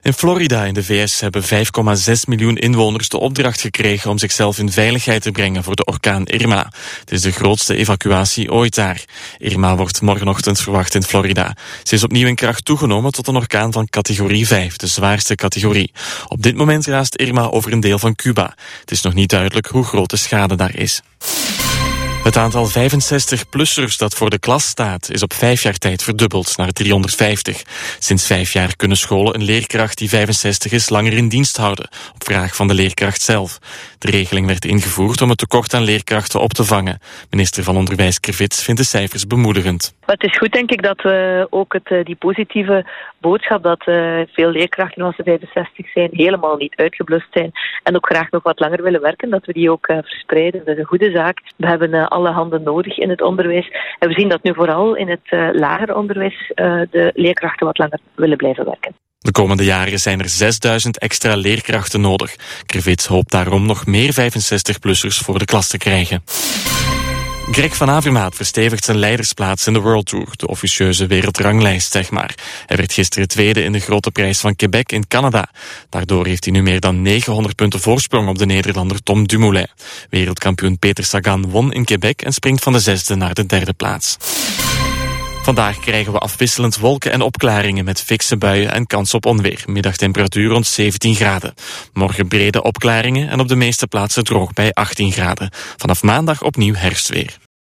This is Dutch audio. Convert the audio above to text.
In Florida in de VS hebben 5,6 miljoen inwoners de opdracht gekregen om zichzelf in veiligheid te brengen voor de orkaan Irma. Het is de grootste evacuatie ooit daar. Irma wordt morgenochtend verwacht in Florida. Ze is opnieuw in kracht toegenomen tot een orkaan van categorie 5, de zwaarste categorie. Op dit moment raast Irma over een deel van Cuba. Het is nog niet duidelijk hoe groot de schade daar is. Het aantal 65-plussers dat voor de klas staat is op 5 jaar tijd verdubbeld naar 350. Sinds 5 jaar kunnen scholen een leerkracht die 65 is langer in dienst houden, op vraag van de leerkracht zelf. De regeling werd ingevoerd om het tekort aan leerkrachten op te vangen. Minister van Onderwijs Krivits vindt de cijfers bemoedigend. Het is goed, denk ik, dat we ook die positieve boodschap dat veel leerkrachten als ze 65 zijn helemaal niet uitgeblust zijn en ook graag nog wat langer willen werken, dat we die ook verspreiden. Dat is een goede zaak. We hebben alle handen nodig in het onderwijs en we zien dat nu vooral in het lager onderwijs de leerkrachten wat langer willen blijven werken. De komende jaren zijn er 6000 extra leerkrachten nodig. Krivits hoopt daarom nog meer 65-plussers voor de klas te krijgen. Greg van Avermaat verstevigt zijn leidersplaats in de World Tour, de officieuze wereldranglijst, zeg maar. Hij werd gisteren tweede in de Grote Prijs van Quebec in Canada. Daardoor heeft hij nu meer dan 900 punten voorsprong op de Nederlander Tom Dumoulin. Wereldkampioen Peter Sagan won in Quebec en springt van de 6e naar de 3e plaats. Vandaag krijgen we afwisselend wolken en opklaringen met fikse buien en kans op onweer. Middagtemperatuur rond 17 graden. Morgen brede opklaringen en op de meeste plaatsen droog bij 18 graden. Vanaf maandag opnieuw herfstweer.